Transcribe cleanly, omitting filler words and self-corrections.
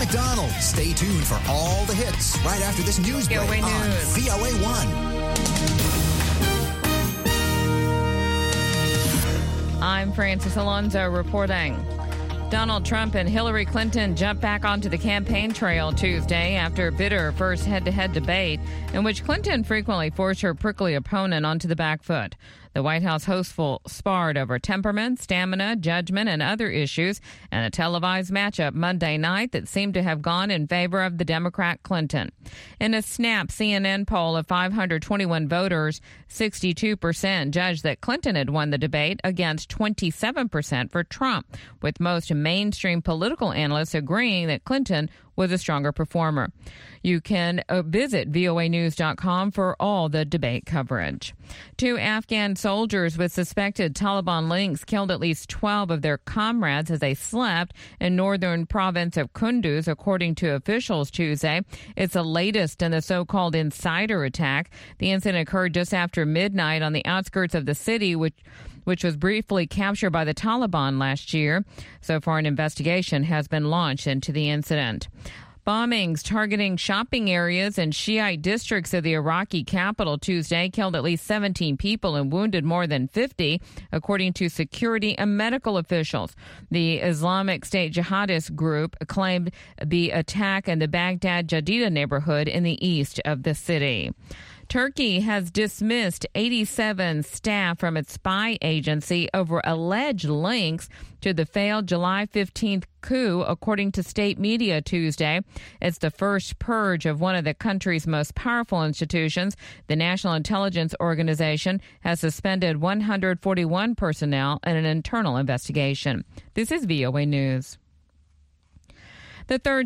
McDonald. Stay tuned for all the hits right after this news break VOA on News. VOA 1. I'm Francis Alonso reporting. Donald Trump and Hillary Clinton jumped back onto the campaign trail Tuesday after a bitter first head-to-head debate in which Clinton frequently forced her prickly opponent onto the back foot. The White House hostful sparred over temperament, stamina, judgment, and other issues, and a televised matchup Monday night that seemed to have gone in favor of the Democrat Clinton. In a Snap CNN poll of 521 voters, 62% judged that Clinton had won the debate against 27% for Trump, with most mainstream political analysts agreeing that Clinton was a stronger performer. You can visit voanews.com for all the debate coverage. 2 Afghan soldiers with suspected Taliban links killed at least 12 of their comrades as they slept in northern province of Kunduz, according to officials Tuesday. It's the latest in the so-called insider attack. The incident occurred just after midnight on the outskirts of the city, which was briefly captured by the Taliban last year. So far, an investigation has been launched into the incident. Bombings targeting shopping areas in Shiite districts of the Iraqi capital Tuesday killed at least 17 people and wounded more than 50, according to security and medical officials. The Islamic State jihadist group claimed the attack in the Baghdad Jadida neighborhood in the east of the city. Turkey has dismissed 87 staff from its spy agency over alleged links to the failed July 15th coup, according to state media Tuesday. It's the first purge of one of the country's most powerful institutions. The National Intelligence Organization has suspended 141 personnel in an internal investigation. This is VOA News. The third